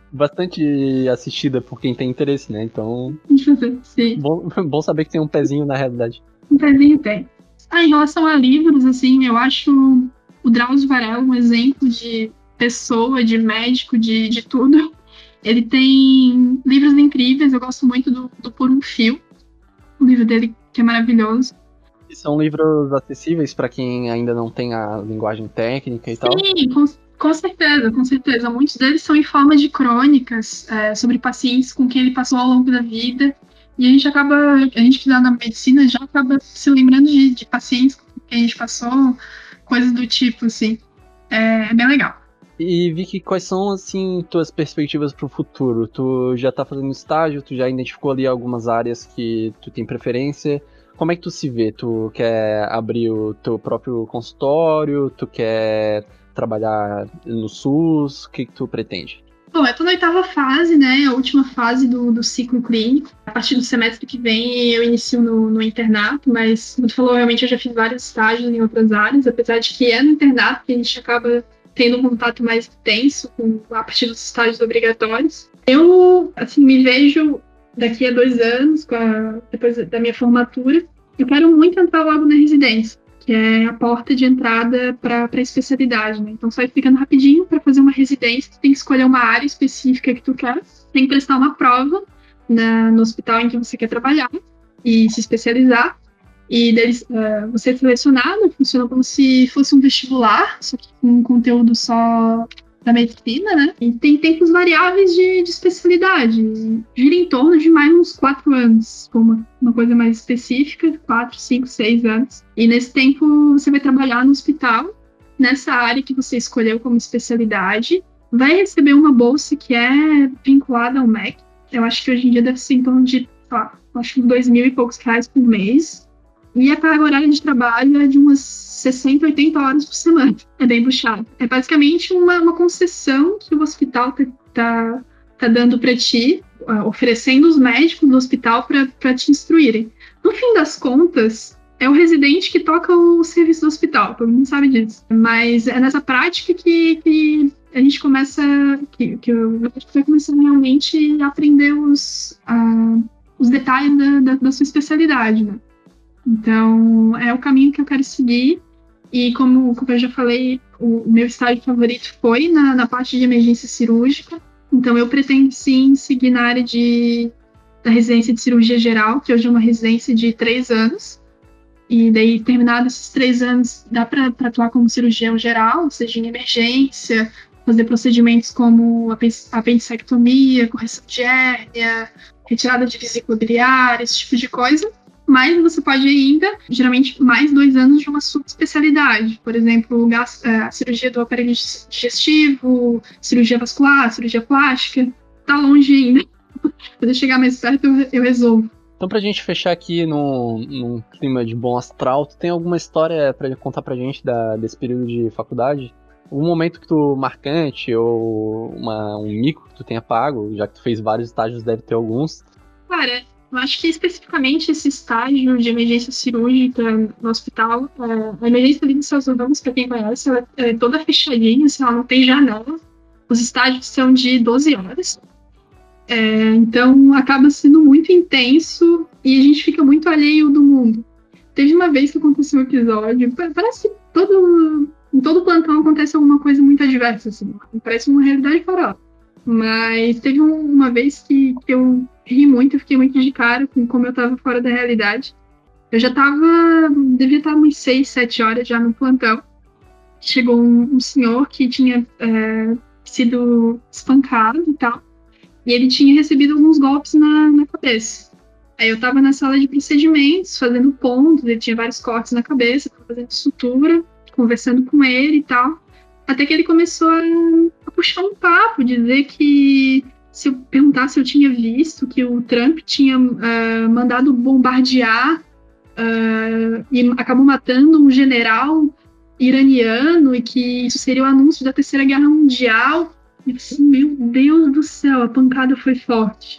bastante assistida por quem tem interesse, né? Então, Sim. Bom, bom saber que tem um pezinho na realidade. Um pezinho tem. Ah, em relação a livros, assim, eu acho o Drauzio Varela um exemplo de pessoa, de médico, de, de tudo. Ele tem livros incríveis, eu gosto muito do, do Por um Fio, o livro dele que é maravilhoso. E são livros acessíveis para quem ainda não tem a linguagem técnica e Sim, tal? Sim, com, com certeza, com certeza. Muitos deles são em forma de crônicas é, sobre pacientes com quem ele passou ao longo da vida. E a gente acaba, a gente que está na medicina já acaba se lembrando de, de pacientes com quem a gente passou, coisas do tipo, assim. É, é bem legal. E Vicky, quais são, assim, tuas perspectivas para o futuro? Tu já tá fazendo estágio, tu já identificou ali algumas áreas que tu tem preferência. Como é que tu se vê? Tu quer abrir o teu próprio consultório? Tu quer trabalhar no SUS? O que que tu pretende? Bom, eu tô na oitava fase, né? A última fase do, do ciclo clínico. A partir do semestre que vem eu inicio no, no internato, mas, como tu falou, realmente eu já fiz vários estágios em outras áreas, apesar de que é no internato que a gente acaba tendo um contato mais intenso com, a partir dos estágios obrigatórios. Eu, assim, me vejo daqui a dois anos, com a, depois da minha formatura, eu quero muito entrar logo na residência, que é a porta de entrada para a especialidade, né? Então, só explicando rapidinho, para fazer uma residência, tu tem que escolher uma área específica que tu quer, tem que prestar uma prova na, no hospital em que você quer trabalhar e se especializar. E deles, uh, você é selecionado, funciona como se fosse um vestibular, só que com um conteúdo só da medicina, né? E tem tempos variáveis de, de especialidade. Gira em torno de mais uns quatro anos, com uma, uma coisa mais específica, quatro, cinco, seis anos. E nesse tempo você vai trabalhar no hospital, nessa área que você escolheu como especialidade, vai receber uma bolsa que é vinculada ao M E C. Eu acho que hoje em dia deve ser em torno de, sei lá, acho que dois mil e poucos reais por mês. E a carga horária de trabalho é de umas sessenta, oitenta horas por semana. É bem puxado. É basicamente uma, uma concessão que o hospital tá, tá, tá dando para ti, uh, oferecendo os médicos do hospital para te instruírem. No fim das contas, é o residente que toca o serviço do hospital, todo mundo sabe disso. Mas é nessa prática que, que a gente começa, que, que o médico vai começar realmente a aprender os, uh, os detalhes da, da, da sua especialidade, né? Então, é o caminho que eu quero seguir. E como, como eu já falei, o, o meu estágio favorito foi na, na parte de emergência cirúrgica. Então, eu pretendo, sim, seguir na área de, da residência de cirurgia geral, que hoje é uma residência de três anos. E daí, terminados esses três anos, dá para atuar como cirurgião geral, seja em emergência, fazer procedimentos como apendicectomia, correção de hérnia, retirada de vesícula biliar, esse tipo de coisa. Mas você pode ainda, geralmente, mais dois anos de uma subespecialidade. Por exemplo, a cirurgia do aparelho digestivo, cirurgia vascular, cirurgia plástica. Tá longe ainda. Quando eu chegar mais perto, eu, eu resolvo. Então, pra gente fechar aqui num, num clima de bom astral, tu tem alguma história pra contar pra gente da, desse período de faculdade? Um momento que tu marcante ou uma, um mico que tu tenha pago, já que tu fez vários estágios, deve ter alguns. Cara, eu acho que especificamente esse estágio de emergência cirúrgica no hospital, a emergência ali dos Estados Unidos, para quem conhece, ela é toda fechadinha, assim, ela não tem janela. Os estágios são de doze horas. É, então, acaba sendo muito intenso e a gente fica muito alheio do mundo. Teve uma vez que aconteceu um episódio, parece que todo, em todo plantão acontece alguma coisa muito adversa, assim, parece uma realidade fora. Mas teve um, uma vez que, que eu ri muito, eu fiquei muito de cara com como eu estava fora da realidade. Eu já estava, devia estar umas seis, sete horas já no plantão. Chegou um, um senhor que tinha é, sido espancado e tal. E ele tinha recebido alguns golpes na, na cabeça. Aí eu tava na sala de procedimentos, fazendo pontos, ele tinha vários cortes na cabeça, tava fazendo sutura, conversando com ele e tal. Até que ele começou a puxar um papo, dizer que se eu perguntar se eu tinha visto que o Trump tinha uh, mandado bombardear uh, e acabou matando um general iraniano e que isso seria o anúncio da Terceira Guerra Mundial. E eu disse, meu Deus do céu, a pancada foi forte.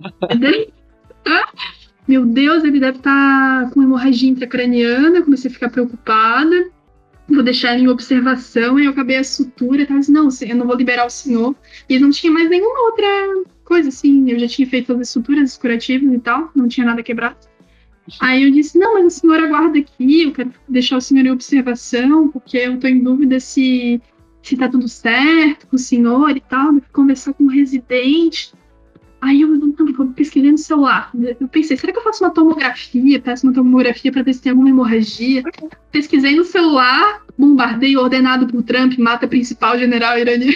Meu Deus, ele deve estar com hemorragia intracraniana. Comecei a ficar preocupada. Vou deixar ele em observação. E eu acabei a sutura. Eu tava assim, não, eu não vou liberar o senhor. E não tinha mais nenhuma outra coisa, assim. Eu já tinha feito todas as suturas curativas e tal. Não tinha nada quebrado. Aí eu disse, não, mas o senhor aguarda aqui. Eu quero deixar o senhor em observação. Porque eu tô em dúvida se, se tá tudo certo com o senhor e tal. Eu fui conversar com o residente. Aí eu, eu pesquisei no celular. Eu pensei, será que eu faço uma tomografia? Peço uma tomografia para ver se tem alguma hemorragia. Pesquisei no celular, bombardeio ordenado por Trump, mata principal general iraniano.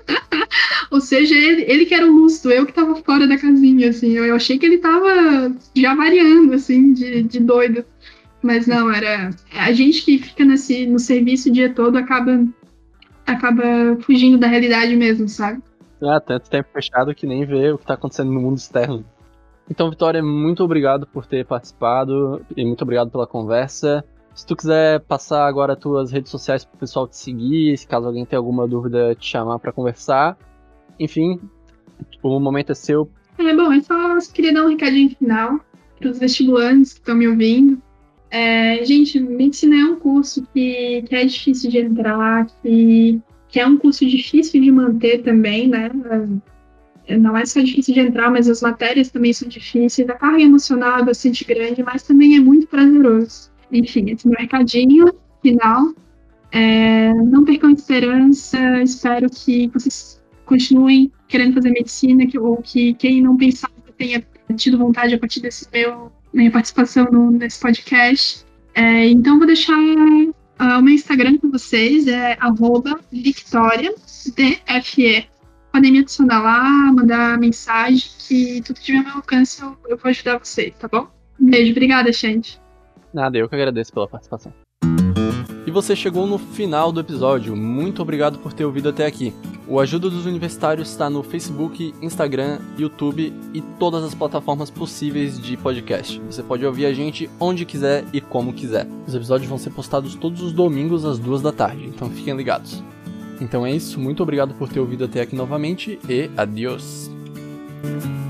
Ou seja, ele, ele que era o lustro, eu que tava fora da casinha, assim. Eu, eu achei que ele tava já variando, assim, de, de doido. Mas não, era... A gente que fica nesse, no serviço o dia todo acaba, acaba fugindo da realidade mesmo, sabe? Ah, tanto tempo fechado que nem vê o que tá acontecendo no mundo externo. Então, Vitória, muito obrigado por ter participado e muito obrigado pela conversa. Se tu quiser passar agora as tuas redes sociais pro pessoal te seguir, se caso alguém tenha alguma dúvida, te chamar pra conversar. Enfim, o momento é seu. É, bom, eu só queria dar um recadinho final pros vestibulantes que estão me ouvindo. É, gente, medicina é um curso que, que é difícil de entrar, que... que é um curso difícil de manter também, né? Não é só difícil de entrar, mas as matérias também são difíceis, a carga emocional é bastante grande, mas também é muito prazeroso. Enfim, esse é meu recadinho final. É, não percam a esperança, espero que vocês continuem querendo fazer medicina, que, ou que quem não pensava tenha tido vontade a partir desse meu, minha participação no, nesse podcast. É, então, vou deixar Uh, o meu Instagram com vocês é arroba Victoria D F E. Podem me adicionar lá, mandar mensagem, que tudo que tiver ao meu alcance eu, eu vou ajudar vocês, tá bom? Um beijo, obrigada, gente. Nada, eu que agradeço pela participação. E você chegou no final do episódio, muito obrigado por ter ouvido até aqui. O Ajuda dos Universitários está no Facebook, Instagram, YouTube e todas as plataformas possíveis de podcast. Você pode ouvir a gente onde quiser e como quiser. Os episódios vão ser postados todos os domingos às duas da tarde, então fiquem ligados. Então é isso, muito obrigado por ter ouvido até aqui novamente e adiós!